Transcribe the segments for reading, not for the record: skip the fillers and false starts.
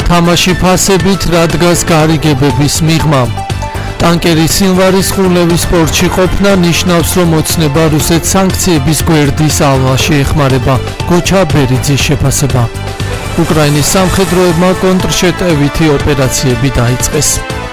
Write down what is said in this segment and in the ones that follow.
თამაში ფასებით რადგას გარიგებების მიღმა. ტანკერის სილვარის ხულევის სპორტში ყოფნა ნიშნავს, რომ ოცნება რუსეთს სანქციების გვერდის ალმაში ეხმარება. გოჩა ბერიძის შეფასება. უკრაინის სამხედროებმა კონტრშეტევითი ოპერაციები დაიწყეს.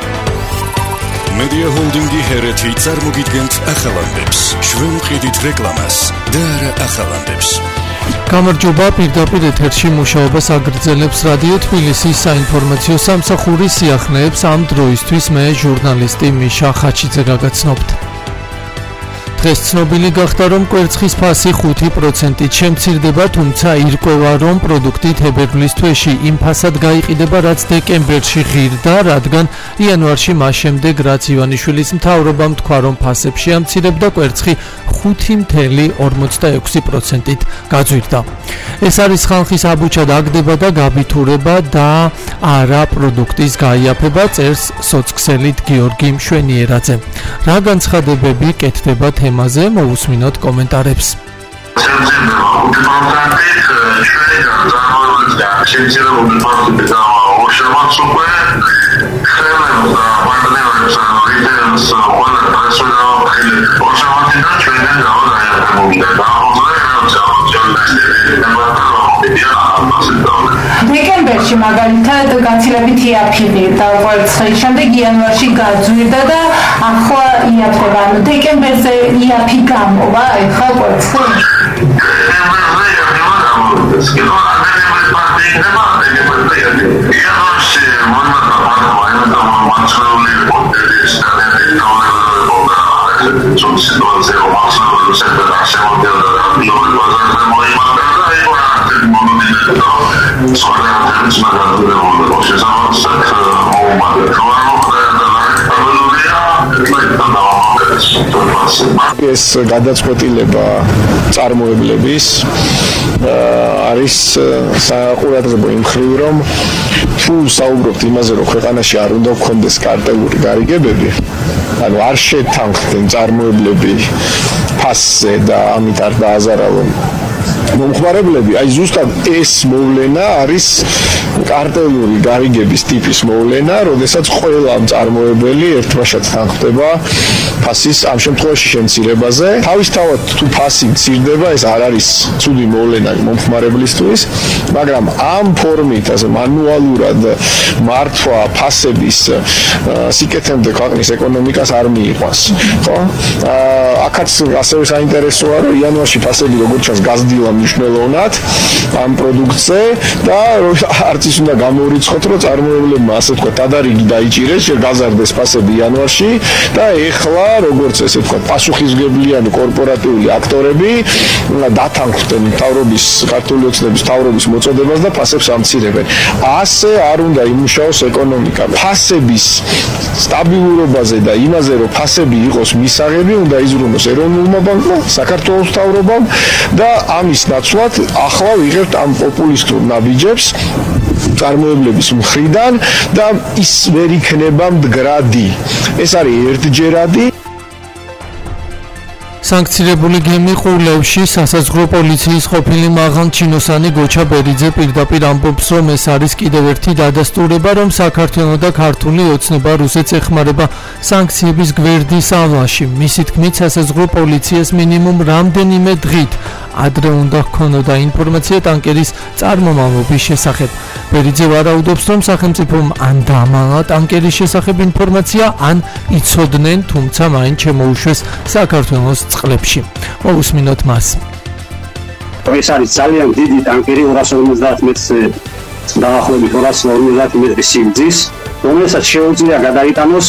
Media Holdingi Hereti წარმოგიდგენთ ახალამდებს. ჩვენ ვყიდით რეკლამას და არა ახალამდებს. გამარჯობა, პირდაპირ ეთერში მუშაობას აგრძელებს რადიო თბილისის საინფორმაციო სამსახურის სიახლეებს. ამ დროისთვის მე ჟურნალისტი მიშა ხაჩიძე გაგაცნობთ. დღეს ცნობილი გახდა, რომ კვერცხის ფასი 5%-ით შემცირდება, თუმცა ირკვევა, რომ პროდუქტი თებერვლის თვეში იმ ფასად გაიყიდება, რაც დეკემბერში ღირდა, რადგან იანვარში მას შემდეგ, რაც ივანიშვილის მთავრობამ თქვა, რომ ფასებს შეამცირებდა, კვერცხი 5.46%-ით გაძვირდა. ეს არის ხალხის აბუჩად აგდება და გაბითურება და არა პროდუქტის გაიაფება, წერს სოცქსელით გიორგი მშვენიერაძე. რა განცხადებები კეთდება თემაზე, მოусმინოთ კომენტარებს. დეკემბერში მაგალითად გაცილებით იაფიღირდა კვერცხი, შემდეგ იანვარში გაძვირდა და ახლა იაფება. ანუ დეკემბერზე იაფი გამოვა ეხლა კვერცხი? ეს გადაწყვეტილება წარმოებლების არის საყურადღებო იმ მხრივ, რომ თუ საუბრობთ იმაზე, რომ ქვეყანაში არ უნდა გქონდეს კარტელური გარიგებები, ანუ არ შეთანხმდნენ წარმოებლები ფასზე და ამით არ დააზარავენ მომხმარებლები, აი ზუსტად ეს მოვლენა არის კარტელური გარიგების ტიპის მოვლენა, როდესაც ყველა მწარმოებელი ერთბაშად თანხმდება ფასის ამ შემთხვევაში შემცირებაზე. თავისთავად თუ ფასი მცირდება, ეს არ არის ცუდი მოვლენა მომხმარებლისთვის, მაგრამ ამ ფორმით, ასე მანუალურად მართვა ფასების სიკეთემდე ქვეყნის ეკონომიკას არ მიიყვანს. ხო? აქაც ასევე საინტერესოა, რომ იანვარში ფასები როგორც ჩანს გაზრდილა მნიშვნელოვნად ამ პროდუქტზე და არც ის უნდა გამოურიცხოთ, რომ წარმოებლებმა ასე თქვა დადარიგი დაიჭირეს, გაზარდეს ფასები იანვარში და ეხლა როგორც ესე თქვა პასუხისმგებლიანი კორპორატიული აქტორები დათანხმდნენ მთავრობის ქართული ოცნების მთავრობის მოწოდებას და ფასებს ამცირებენ. ასე არ უნდა იმუშაოს ეკონომიკა. ფასების სტაბილურობაზე და იმაზე, რომ ფასები იყოს მისაღები, უნდა იზრუნოს ეროვნულმა ბანკმა, საქართველოს მთავრობამ და ამის ნაცვლად ახლა ვიღებთ ამ პოპულისტურ ნაბიჯებს წარმოებლების მხრიდან და ის ვერ იქნება მდგრადი. ეს არის ერთჯერადი. სანქცირებული გემი ყულევში სასაზღვრო პოლიციის ყოფილი მაღალჩინოსანი გოჩა ბერიძე პირდაპირ ამბობს, რომ ეს არის კიდევ ერთი დადასტურება, რომ საქართველო და ქართული ოცნება რუსეთს ეხმარება სანქციების გვერდის ალმაში. მისი თქმით, სასაზღვრო პოლიციას მინიმუმ რამდენიმე დღით ადრე უნდა ჰქონოდა ინფორმაცია ტანკერის წარმომავლობის შესახებ. ბერიძე ვარაუდობს, რომ სახელმწიფომ ან დამალა ტანკერის შესახებ ინფორმაცია, ან იცოდნენ, თუმცა მაინც შემოუშვეს საქართველოს წყლებში. მოусმინოთ მას. ეს არის ძალიან დიდი ტანკერი 250 მეტრზე დაახლოებით 250 მეტრის სიგრძის, რომელსაც შეუძლია გადაიტანოს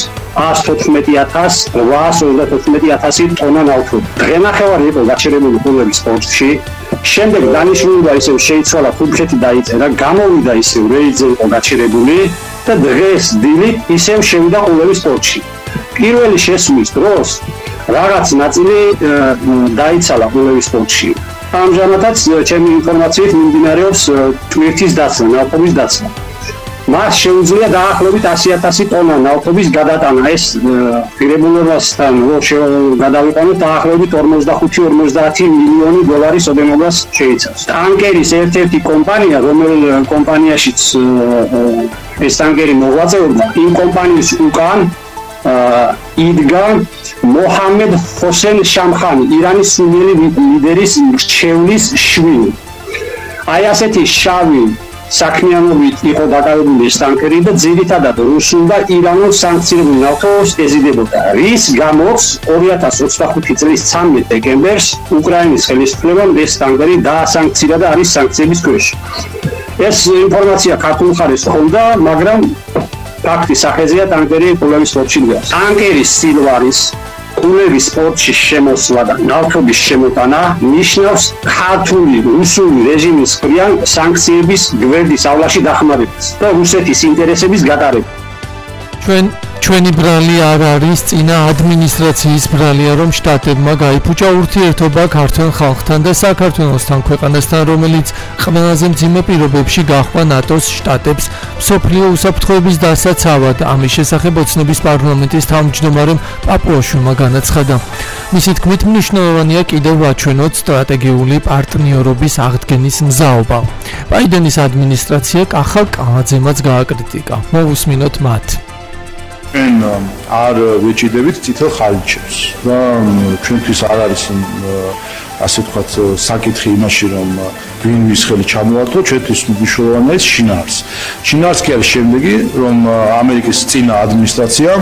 114,824 ტონა ნავთობი. დღენახევარი იყო გაჩერებული ყულევის პორტში. შემდეგ დანიშნულება ისევ შეიცვალა, თურქეთი დაიწერა, გამოვიდა ისევ რეიძე იყო გაჩერებული და დღეს დილით ისევ შევიდა ყულევის პორტში. პირველი შესვლის დროს რაღაც ნაწილი დაიცალა ყულევის პორტში. ამჟამადაც ჩემი ინფორმაციით მიმდინარეობს ტვირთის დაცვა, ნავთობის დაცვა. მას შეუძლია დაახლოებით 100,000 ტონა ნავთობის გადატანა. ეს ღირებულებასთან გადავიყვანოთ დაახლოებით 45-50 მილიონი დოლარის ოდენობას შეიცავს. ტანკერის ერთ-ერთი კომპანია, რომელიც კომპანიაშიც ეს ტანკერი მოღვაწეობდა, იმ კომპანიის უკან იდგა მოჰამედ ჰოსენ შამხანი, ირანის სუნიელი ლიდერის რჩევლის შვილი. აი ასეთი შავი საქმიანობით იყო დაკავებული ეს ტანკერი და ძირითადად რუსულ და ირანულ სანქცირებულ ნავთობს ეზიდებოდა, რის გამოც 2025 წლის 13 დეკემბერს უკრაინის ხელისუფლებამ ეს ტანკერი დაასანქცირა და არის სანქციების ქვეშ. ეს ინფორმაცია ქართულ მხარეს ჰქონდა, მაგრამ ფაქტის სახეზეა ტანკერი კულევის პორტში დგას. ტანკერის სილვარის კულევის პორტში შემოსვლა და ნავთობის შემოტანა ნიშნავს ქართული რუსული რეჟიმის მხრიდან სანქციების გვერდის ავლაში დახმარებას და რუსეთის ინტერესების გატარებას. ჩვენი ბრალი არ არის წინა ადმინისტრაციის ბრალია, რომ შტატებმა გაიფუჭა ურთიერთობა ქართველ ხალხთან და საქართველოსთან, ქვეყანასთან, რომელიც ყველაზე მძიმე პირობებში გაჰყვა ნატოს შტატებს მსოფლიო უსაფრთხოების დასაცავად. ამის შესახებ ოცნების პარლამენტის თავმჯდომარემ პაპუაშვილმა განაცხადა. მისი თქმით, მნიშვნელოვანია კიდევ ვაჩვენოთ სტრატეგიული პარტნიორობის აღდგენის მზაობა. ბაიდენის ადმინისტრაცია კახა კალაძემაც გააკრიტიკა. მოვუსმინოთ მათ. არ ვეჭიდებით წითელ ხალიჩებს და ჩვენთვის არ არის ასე ვთქვათ საკითხი იმაში რომ ვინვის ხელი ჩამოართო, ჩვენთვის მნიშვნელოვანია ეს შინაარსი. შინაარსი არის შემდეგი, რომ ამერიკის წინა ადმინისტრაცია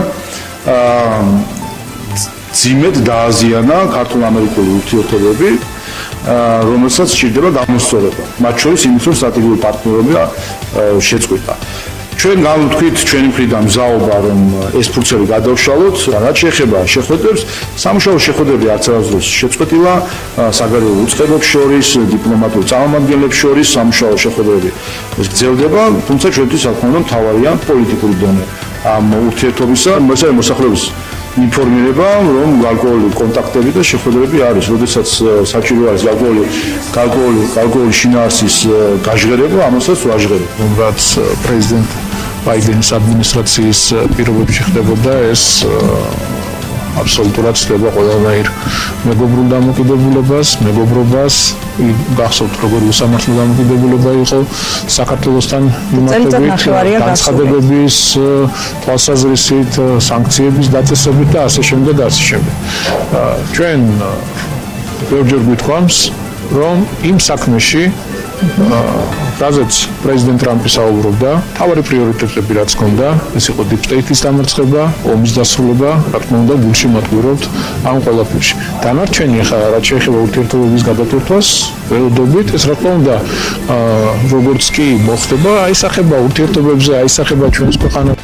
ძიმედ დააზიანა ქართულ-ამერიკული ურთიერთობები, რომელსაც სჭირდება გამოსწორება. მათ შორის იმით, რომ სტრატეგიული პარტნიორობა შეწყვიტა. ჩვენ გავუთქვით ჩვენი მხრიდან მზაობა, რომ ეს ფურცელი გადავშალოთ, რაც შეეხება შეხვედრებს, სამუშაო შეხვედრები არც არასდროს შეწყვეტილა, საგარეო უწყებებს შორის, დიპლომატიურ წარმომადგენლებს შორის სამუშაო შეხვედრები ეს გრძელდება, თუმცა ჩვენთვის რა თქმა უნდა მთავარია პოლიტიკური დონე ამ ურთიერთობისა, მოსახლეობის ინფორმირება, რომ გარკვეული კონტაქტები და შეხვედრები არის, როდესაც საჭირო არის გარკვეული შინაარსის გაჟღერება, ამასაც ვაჟღერებ. რაც პრეზიდენტ ბაიდენის ადმინისტრაციის პირობებში ხდებოდა, ეს აბსოლუტურად ცდება ყველანაირ მეგობრულ დამოკიდებულებას, მეგობრობას, გახსოვთ როგორი უსამართლო დამოკიდებულება იყო საქართველოსთან მიმართებით, განცხადებების თვალსაზრისით, სანქციების დაწესებით და ასე შემდეგ. ჩვენ ბევრჯერ გვითხოვს, რომ იმ საქმეში რაზეც პრეზიდენტ ტრამპი საუბრობდა, თავარი პრიორიტეტები რაც ჰქონდა, ეს იყო deep state-ის დამარცხება, ომის დასრულება, რა თქმა უნდა, გულში მატყუირებთ ამ ყველაფერში. დანარჩენი ახლა რაც შეეხება ურთიერთობების გადატვირთვას, ველოდობით, ეს რა თქმა უნდა, როგორც კი მოხდება, აისახება ურთიერთობებზე, აისახება ჩვენს ქვეყანას.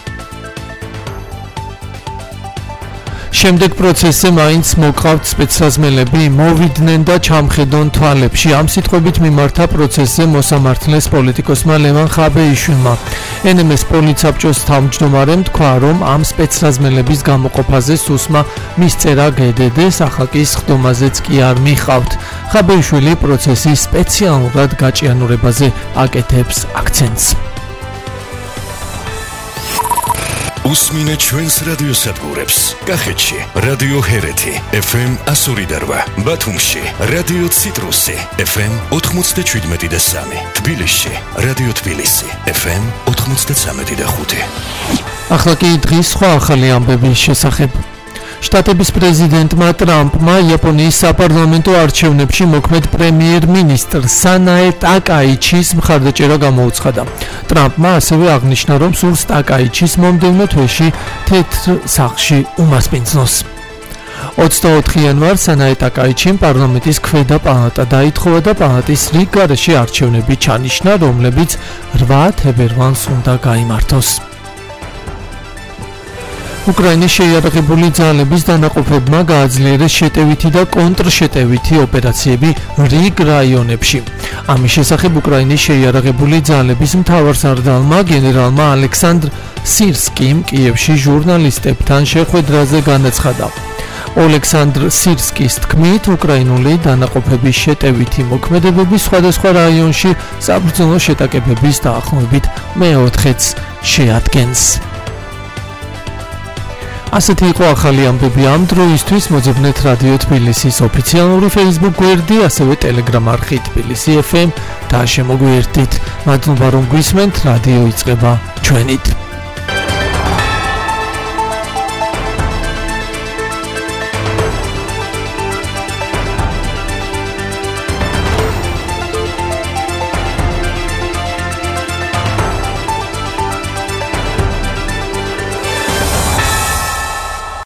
შემდეგ პროცესზე მაინც მოყავთ სპეცსაზმელები, მოვიდნენ და ჩამხედონ თვალებში. ამ სიტყვებით მიმართა პროცესზე მოსამართლეს პოლიტიკოსმა ლევან ხაბეიშვილმა. NMS პოლიცსაბჭოს თავმჯდომარემ თქვა, რომ ამ სპეცსაზმელების გამოყოფაზე სუსმა მისწერა გდდ-ს, ახლა კი სხდომაზეც კი არ მიხავთ. ხაბეიშვილი პროცესის სპეციალურად გაჭიანურებაზე აკეთებს აქცენტს. უსმინე ჩვენს რადიოსადგურებს. კახეთში რადიო ჰერეთი FM 102.8, ბათუმში რადიო ციტრუსი FM 97.3, თბილისში რადიო თბილისი FM 93.5. ახლა კი დღის სხვა ახალი ამბების შესახებ. შტატების პრეზიდენტმა ტრამპმა იაპონიის საპარლამენტო არჩევნებში მოქმედ პრემიერ-მინისტრ სანაე ტაკაიჩის მხარდაჭერა გამოუცხადა. ტრამპმა ასევე აღნიშნა, რომ სურს ტაკაიჩის მომდევნო თვეში თეთრ სახლში უმასპინძლოს. 24 იანვარს სანაე ტაკაიჩიმ პარლამენტის ქვედა პალატა დაითხოვა და პალატის რიგ გარეშე არჩევნები ჩანიშნა, რომლებიც 8 თებერვალს უნდა გაიმართოს. უკრაინის შეიარაღებული ძალების დანაყოფებმა გააძლიერეს შეტევითი და კონტრშეტევითი ოპერაციები რიგ რაიონებში. ამის შესახებ უკრაინის შეიარაღებული ძალების მთავარსარდალმა გენერალმა ალექსანდრ სირსკიმ კიევში ჟურნალისტებთან შეხვედრაზე განაცხადა. ოლექსანდრ სირსკის თქმით, უკრაინული დანაყოფების შეტევითი მოქმედებები სხვადასხვა რაიონში საბრძოლო შეტაკებების დაახლოებით მეოთხედს შეადგენს. ასეთი იყო ახალი ამბები ამ დროისთვის. მოძებნეთ რადიო თბილისის ოფიციალური Facebook გვერდი, ასევე Telegram არხი თბილისი FM და შემოგვიერთდით. მადლობა რომ გვისმენთ, რადიო იწყება ჩვენით.